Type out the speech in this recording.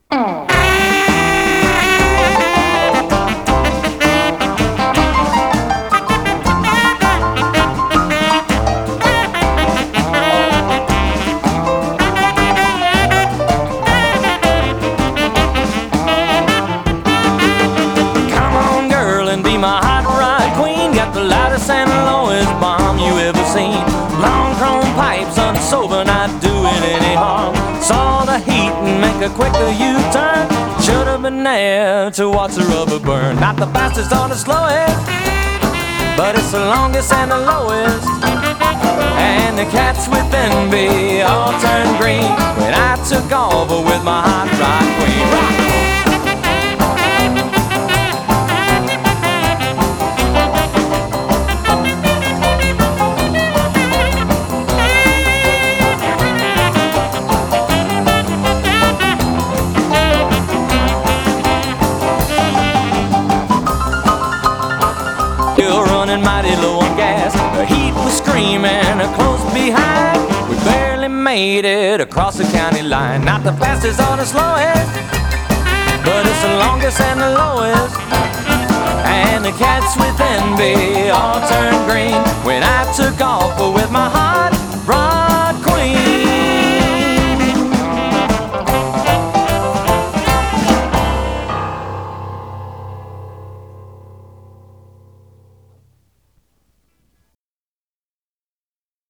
My hot rod queen got the loudest and lowest bomb you ever seen. Long chrome pipes, unsober, not doing any harm. Saw the heat and make a quicker U-turn. Should have been there to watch the rubber burn. Not the fastest or the slowest, but it's the longest and the lowest. And the cats with envy all turned green when I took over with my hot rod queen. Rock! Running mighty low on gas, the heat was screaming close behind. We barely made it across the county line. Not the fastest or the slowest, but it's the longest and the lowest. And the cats with envy all turned green when I took off with my heart